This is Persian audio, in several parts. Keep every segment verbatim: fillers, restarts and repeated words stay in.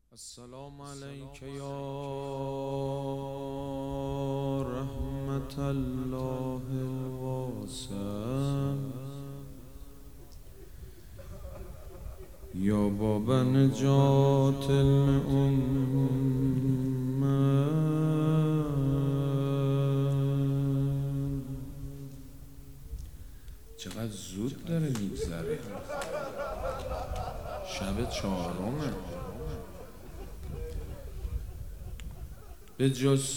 السلام عليك يا رحمة الله الواسع يا باب نجاة الأمة. چقدر زود داره میگذره، شب چهارمه. به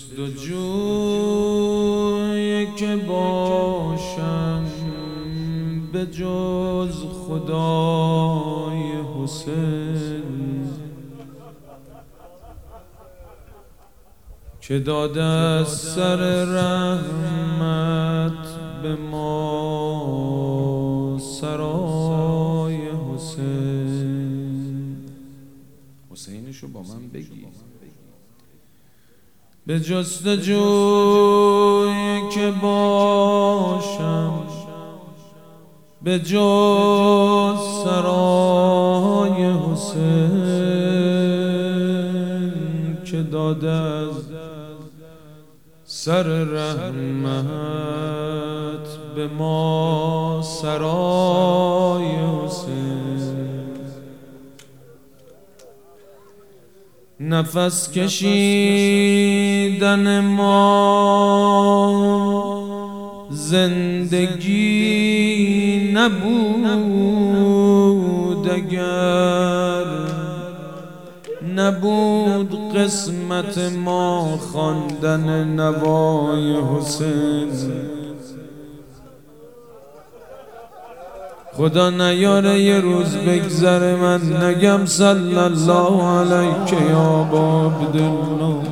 جستجوی که باشم به جز خدای حسین که داده از سر رحمت به ما سرای حسین. حسینشو با من بگی. به جستجوی که باشم به جز سرای حسین که داده از سر رحمت به ما سرای حسین. نفس کشیدن ما زندگی نبود اگر نبود قسمت ما خواندن نوای حسین. خدا نیاره یه روز بگذره من نگم صلی الله علیک یا ابا عبدالله.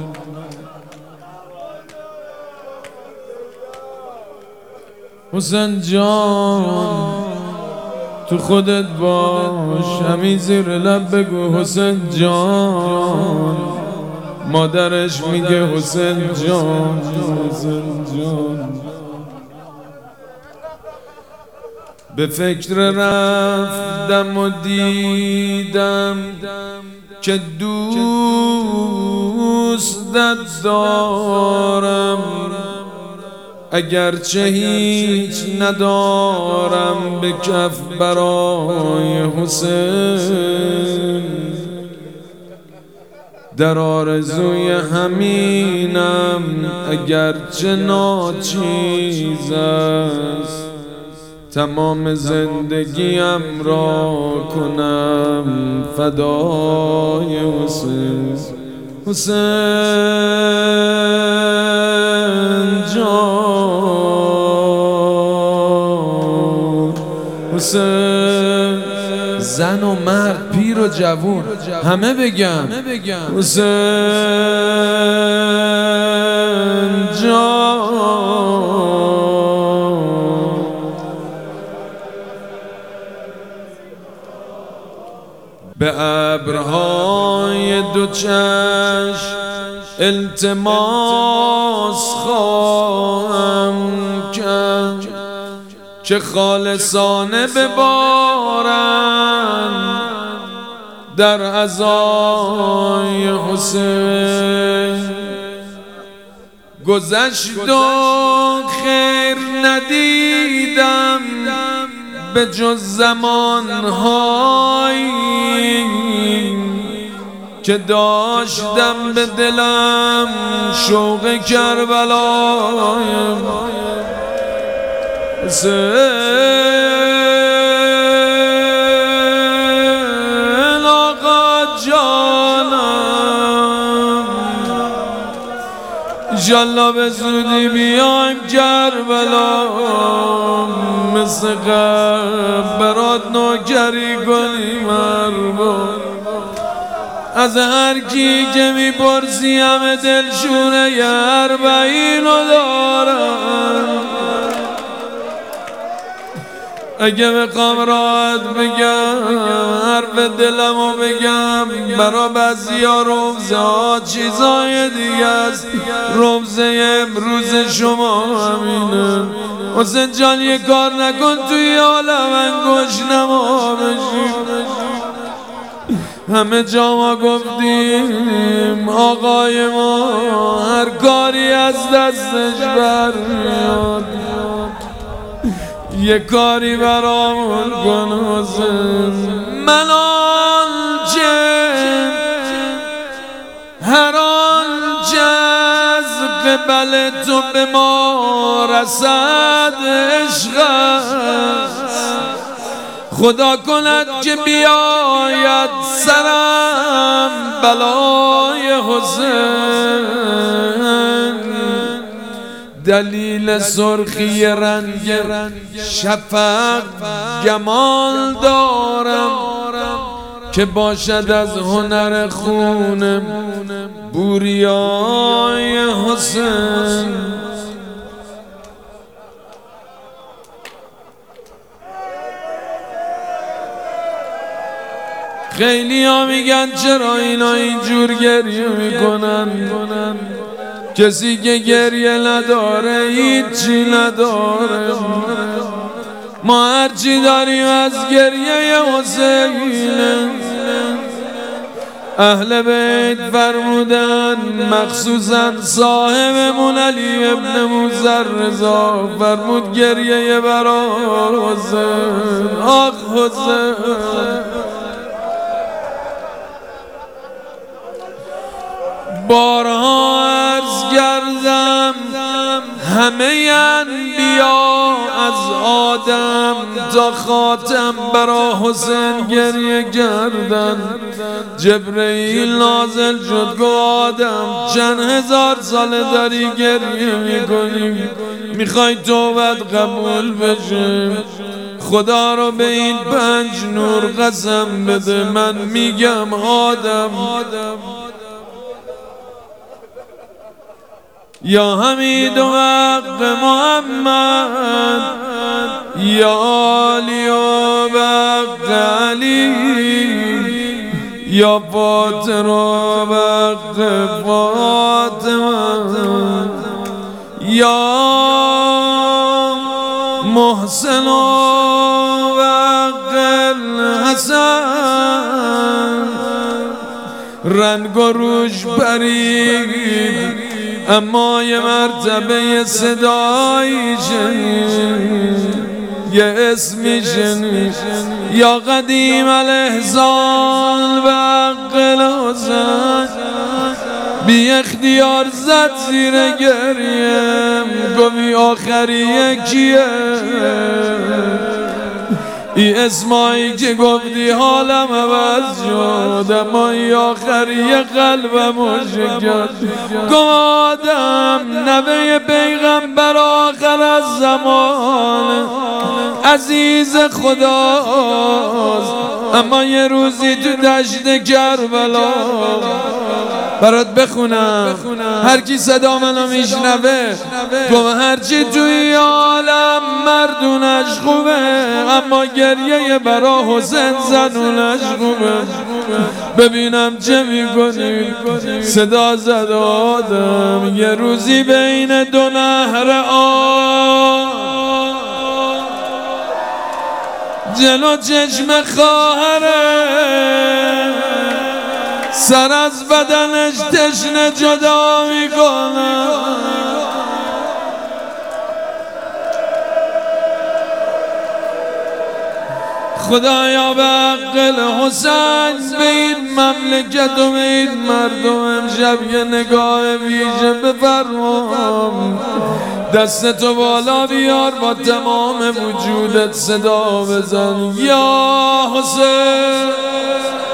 حسین جان تو خودت باش، همین زیر لب بگو حسین جان. مادرش میگه حسین جان حسین جان. به فکر رفتم و دیدم که دوستت دارم اگرچه هیچ ندارم به کف برای حسین. در آرزوی همینم اگرچه ناچیز است تمام زندگیم را کنم فدای حسین. حسین جان حسین. زن و مرد پیر و جوون همه بگم حسین جان. به ابرهای دو چشم التماس خواهم کرد که خالصانه ببارن در عزای حسین. گذشت و خیر ندیدم به جز زمانهایی که داشتم به دلم شوق کربلای حسین. آقا جانم انشالله به زودی بیایم کربلا، مثل قبل برات نوکری کنیم ارباب. از هر کی که میپرسی همه دلشونه یه اربعین رو دارن. اگه بخوام راحت بگم حرف دلمو بگم برا بعضی ها رمزه ها چیزای دیگه است، رمزه امروز شما همینه. حسین جان یه کار نکن توی عالم انگوش نما بشی. همه جا ما گفتیم آقای ما هر کاری از دستش برمیاد، یه کاری برامون کن حسین. من آنچه هر آنچه از قبل تو به ما رسد عشق است، خدا کند که بیاید سرم بلای حسین. دلیل سرخی رنگ شفق گمال دارم که باشد از هنر خون بوریای حسین. خیلی ها میگن چرا اینا اینجور گریه میکنن، کسی که گریه نداره هیچی نداره. ما هرچی داریم از گریه حسین. اهل بیت فرمودن مخصوصا صاحبمون علی ابن موسی رضا فرمود گریه برای حسین. آخ حسین، بارها عرض کردم همه انبیا از آدم تا خاتم برا حسین گریه کردن. جبرئیل نازل شد گفت آدم چند هزار سال داری گریه میکنی، میخوای توبت قبول بشه؟ خدا رو به این پنج نور قسم بده، من میگم آدم یا حمید و حق محمد، یا علی و حق علی، یا فاطر و حق فاطمه، یا محسن و حق الحسن. رنگ و روش پرید اما یه مرتبه صدایی شنید، یه اسمی شنید، یا قدیم الاحسان و حق الحسن. بی اختیار زد زیر گریم گوی آخریه کیه؟ ای اسمایی که گفتی حالم عوض شد، اما ای آخری قلبم و شکست. گفت آدم نوه پیغمبر آخر از زمان عزیز خداست، اما یه روزی تو دشت کربلا برات بخونم، هر کی صدا منو میشنوه گفت هرچی توی عالم مردونش خوبه، اما گریه برا حسین زنونش خوبه. ببینم چه میکنی. صدا زد آدم یه روزی بین دو نهر آب جلو چشم خواهره، سر از بدنش تشنه جدا میکنه. خدایا به حق الحسین به این مملکت و به این مردم امشب یه نگاه ویژه بفرما. دست تو بالا بیار با تمام وجودت صدا بزن یا حسین.